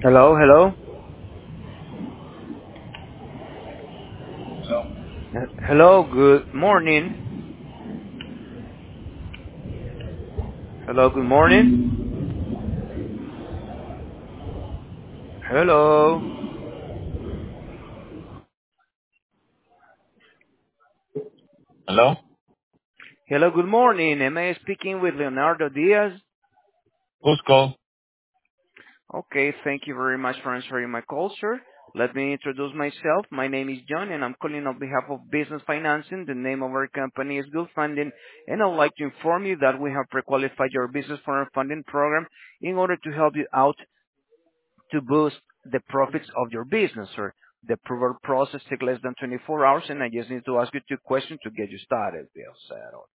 Hello, hello. Hello, good morning. Hello, good morning. Hello. Hello? Hello, good morning. Am I speaking with Leonardo Diaz? Who's call? Okay, thank you very much for answering my call, sir. Let me introduce myself. My name is John, and I'm calling on behalf of Business Financing. The name of our company is Good Funding, and I'd like to inform you that we have pre-qualified your business for our funding program in order to help you out to boost the profits of your business, sir. The approval process takes less than 24 hours, and I just need to ask you two questions to get you started, Bill.